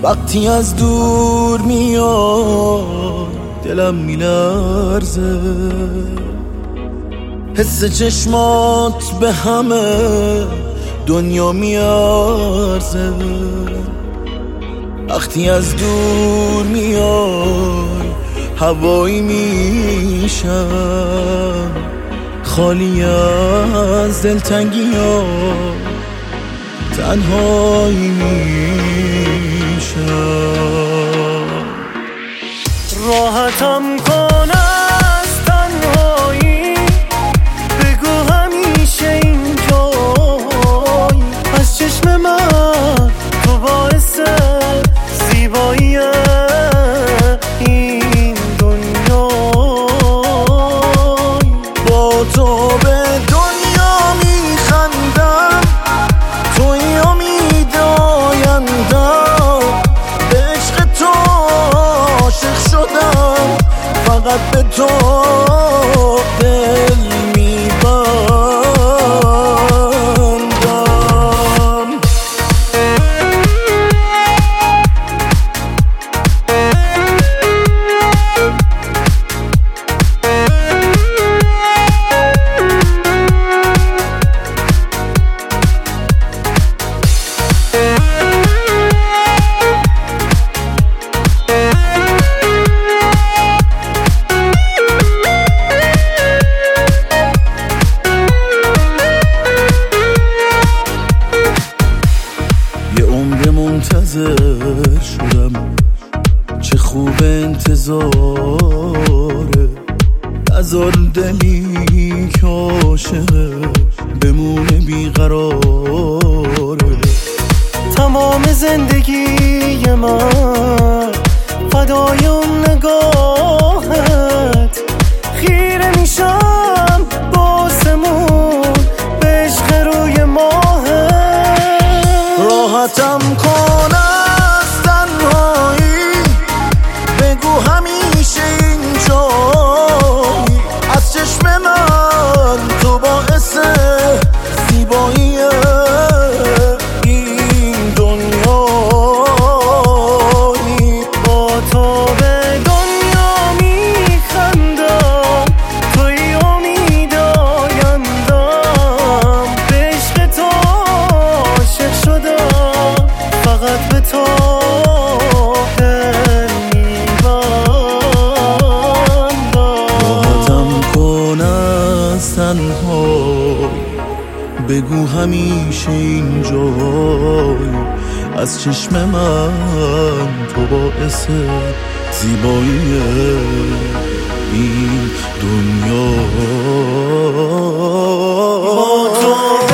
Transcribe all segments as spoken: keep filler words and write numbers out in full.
وقتی از دور میاد دلم میلرزه، حس چشمات به همه دنیا میارزه. وقتی از دور میای هوایی میشم، خالی از دلتنگی ها تنهایی میشم. راحتم کن از تنهایی، بگو همیشه اینجایی. از چشم من تو باعث زیبایی این دنیایی. با تو به دنیا میخندم، توی امید آیندم. به عشق تو عاشق شدم، فقط به تو دل میبندم. منتظر شدم، چه خوب انتظاره. نذار دلی که عاشقه بمونه بیقراره. تمام زندگی من فدای اون نگاهت، خیره میشم باسمون به عشق روی ماهت. راحتم کن از تنهایی، بگو همیشه اینجایی. از چشم من تو باعث زیبایی این دنیایی. با تو به دنیا میخندم، توی امید آیندم. به عشق تو عاشق شدم، فقط به تو دل میبندم. راحتم کن از تنهایی، بگو همیشه اینجایی. از چشم من تو باعث زیبایی این دنیا.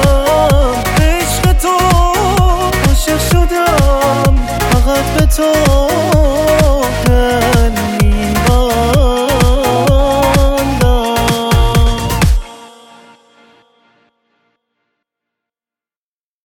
تو